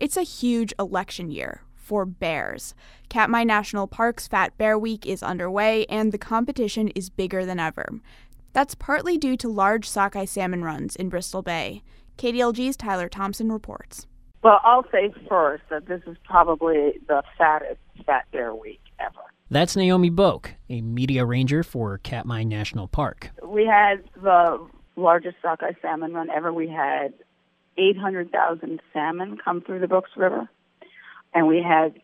It's a huge election year for bears. Katmai National Park's Fat Bear Week is underway, and the competition is bigger than ever. That's partly due to large sockeye salmon runs in Bristol Bay. KDLG's Tyler Thompson reports. Well, I'll say first that this is probably the fattest Fat Bear Week ever. That's Naomi Boak, a media ranger for Katmai National Park. We had the largest sockeye salmon run ever. We had 800,000 salmon come through the Brooks River. And we had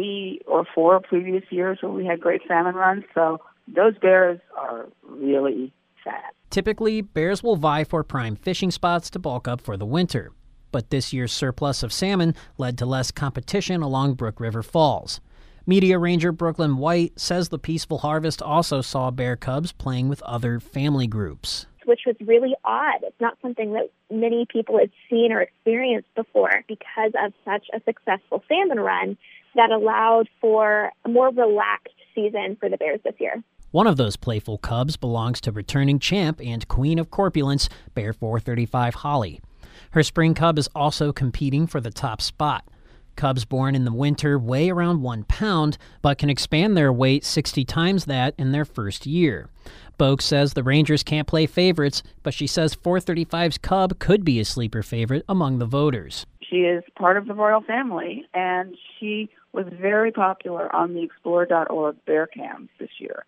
3 or 4 previous years where we had great salmon runs. So those bears are really fat. Typically, bears will vie for prime fishing spots to bulk up for the winter. But this year's surplus of salmon led to less competition along Brook River Falls. Media ranger Brooklyn White says the peaceful harvest also saw bear cubs playing with other family groups, which was really odd. It's not something that many people had seen or experienced before because of such a successful salmon run that allowed for a more relaxed season for the bears this year. One of those playful cubs belongs to returning champ and queen of corpulence, Bear 435 Holly. Her spring cub is also competing for the top spot. Cubs born in the winter weigh around 1 pound, but can expand their weight 60 times that in their first year. Boak says the Rangers can't play favorites, but she says 435's cub could be a sleeper favorite among the voters. She is part of the royal family, and she was very popular on the Explore.org bear cams this year.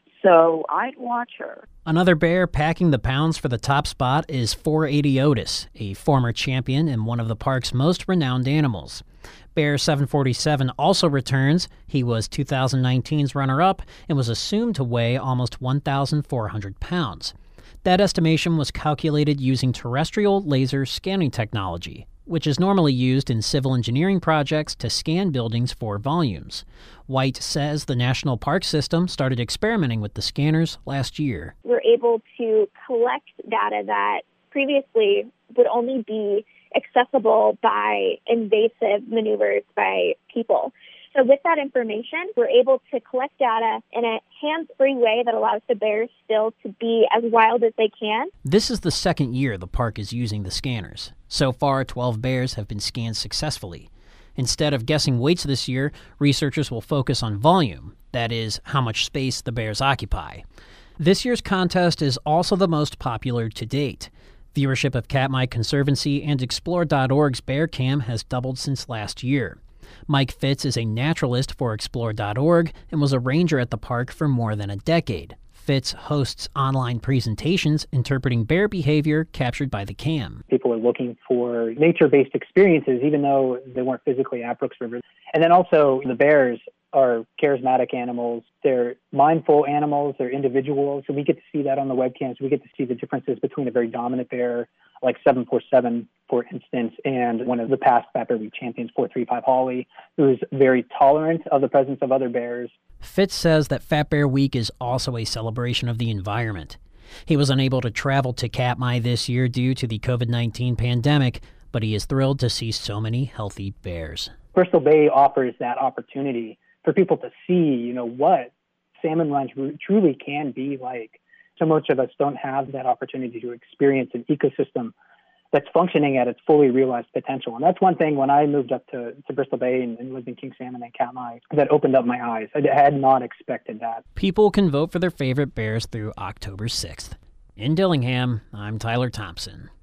So I'd watch her. Another bear packing the pounds for the top spot is 480 Otis, a former champion and one of the park's most renowned animals. Bear 747 also returns. He was 2019's runner-up and was assumed to weigh almost 1,400 pounds. That estimation was calculated using terrestrial laser scanning technology, which is normally used in civil engineering projects to scan buildings for volumes. White says the National Park System started experimenting with the scanners last year. We're able to collect data that previously would only be accessible by invasive maneuvers by people. So with that information, we're able to collect data in a hands-free way that allows the bears still to be as wild as they can. This is the second year the park is using the scanners. So far, 12 bears have been scanned successfully. Instead of guessing weights this year, researchers will focus on volume, that is, how much space the bears occupy. This year's contest is also the most popular to date. Viewership of Katmai Conservancy and Explore.org's Bear Cam has doubled since last year. Mike Fitz is a naturalist for Explore.org and was a ranger at the park for more than a decade. Fitz hosts online presentations interpreting bear behavior captured by the cam. People are looking for nature-based experiences, even though they weren't physically at Brooks River. And then also, the bears are charismatic animals. They're mindful animals. They're individuals. So we get to see that on the webcams. We get to see the differences between a very dominant bear, like 747, for instance, and one of the past Fat Bear Week champions, 435 Holly, who's very tolerant of the presence of other bears. Fitz says that Fat Bear Week is also a celebration of the environment. He was unable to travel to Katmai this year due to the COVID-19 pandemic, but he is thrilled to see so many healthy bears. Bristol Bay offers that opportunity for people to see, what salmon runs truly can be like. So much of us don't have that opportunity to experience an ecosystem that's functioning at its fully realized potential. And that's one thing when I moved up to Bristol Bay and lived in King Salmon and Katmai that opened up my eyes. I had not expected that. People can vote for their favorite bears through October 6th. In Dillingham, I'm Tyler Thompson.